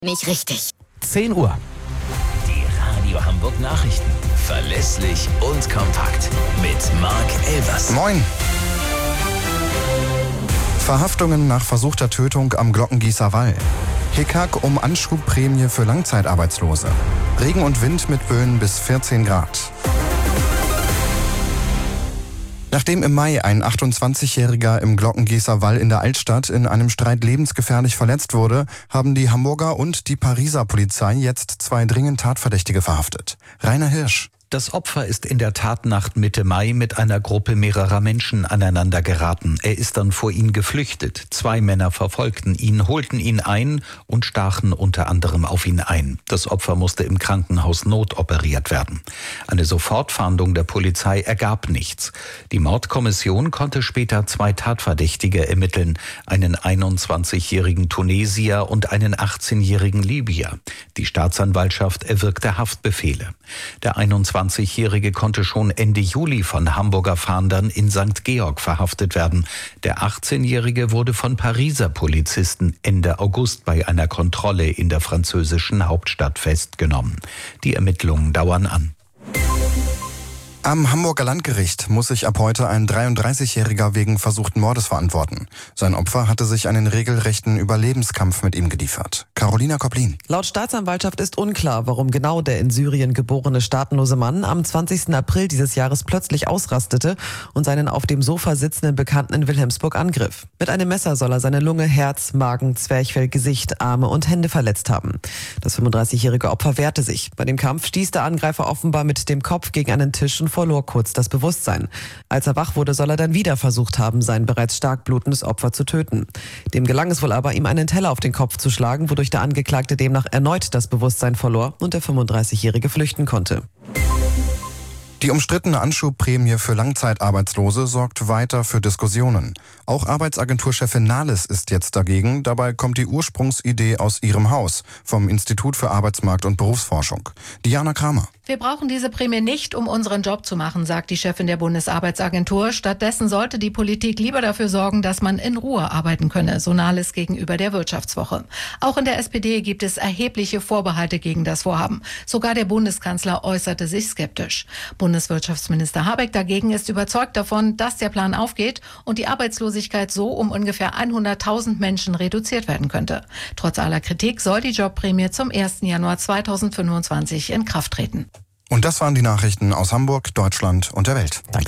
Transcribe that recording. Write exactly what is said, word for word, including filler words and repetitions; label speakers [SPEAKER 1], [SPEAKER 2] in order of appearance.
[SPEAKER 1] Nicht richtig.
[SPEAKER 2] zehn Uhr.
[SPEAKER 3] Die Radio Hamburg Nachrichten. Verlässlich und kompakt. Mit Marc Elvers.
[SPEAKER 4] Moin. Verhaftungen nach versuchter Tötung am Glockengießer Wall. Hickhack um Anschubprämie für Langzeitarbeitslose. Regen und Wind mit Böen bis vierzehn Grad. Nachdem im Mai ein achtundzwanzigjähriger im Glockengießer Wall in der Altstadt in einem Streit lebensgefährlich verletzt wurde, haben die Hamburger und die Pariser Polizei jetzt zwei dringend Tatverdächtige verhaftet. Rainer Hirsch.
[SPEAKER 2] Das Opfer ist in der Tatnacht Mitte Mai mit einer Gruppe mehrerer Menschen aneinander geraten. Er ist dann vor ihnen geflüchtet. Zwei Männer verfolgten ihn, holten ihn ein und stachen unter anderem auf ihn ein. Das Opfer musste im Krankenhaus notoperiert werden. Eine Sofortfahndung der Polizei ergab nichts. Die Mordkommission konnte später zwei Tatverdächtige ermitteln, einen einundzwanzigjährigen Tunesier und einen achtzehnjährigen Libyer. Die Staatsanwaltschaft erwirkte Haftbefehle. Der einundzwanzigjährige konnte schon Ende Juli von Hamburger Fahndern in Sankt Georg verhaftet werden. Der achtzehnjährige wurde von Pariser Polizisten Ende August bei einer Kontrolle in der französischen Hauptstadt festgenommen. Die Ermittlungen dauern an.
[SPEAKER 4] Am Hamburger Landgericht muss sich ab heute ein dreiunddreißigjähriger wegen versuchten Mordes verantworten. Sein Opfer hatte sich einen regelrechten Überlebenskampf mit ihm geliefert. Carolina Koplin.
[SPEAKER 5] Laut Staatsanwaltschaft ist unklar, warum genau der in Syrien geborene staatenlose Mann am zwanzigsten April dieses Jahres plötzlich ausrastete und seinen auf dem Sofa sitzenden Bekannten in Wilhelmsburg angriff. Mit einem Messer soll er seine Lunge, Herz, Magen, Zwerchfell, Gesicht, Arme und Hände verletzt haben. Das fünfunddreißigjährige Opfer wehrte sich. Bei dem Kampf stieß der Angreifer offenbar mit dem Kopf gegen einen Tisch und verlor kurz das Bewusstsein. Als er wach wurde, soll er dann wieder versucht haben, sein bereits stark blutendes Opfer zu töten. Dem gelang es wohl aber, ihm einen Teller auf den Kopf zu schlagen, wodurch der Angeklagte demnach erneut das Bewusstsein verlor und der fünfunddreißigjährige flüchten konnte.
[SPEAKER 4] Die umstrittene Anschubprämie für Langzeitarbeitslose sorgt weiter für Diskussionen. Auch Arbeitsagenturchefin Nahles ist jetzt dagegen. Dabei kommt die Ursprungsidee aus ihrem Haus, vom Institut für Arbeitsmarkt- und Berufsforschung. Diana Kramer.
[SPEAKER 6] Wir brauchen diese Prämie nicht, um unseren Job zu machen, sagt die Chefin der Bundesarbeitsagentur. Stattdessen sollte die Politik lieber dafür sorgen, dass man in Ruhe arbeiten könne, so Nahles gegenüber der Wirtschaftswoche. Auch in der S P D gibt es erhebliche Vorbehalte gegen das Vorhaben. Sogar der Bundeskanzler äußerte sich skeptisch. Bundeswirtschaftsminister Habeck dagegen ist überzeugt davon, dass der Plan aufgeht und die Arbeitslosigkeit so um ungefähr hunderttausend Menschen reduziert werden könnte. Trotz aller Kritik soll die Jobprämie zum ersten Januar zweitausendfünfundzwanzig in Kraft treten.
[SPEAKER 4] Und das waren die Nachrichten aus Hamburg, Deutschland und der Welt.
[SPEAKER 2] Danke.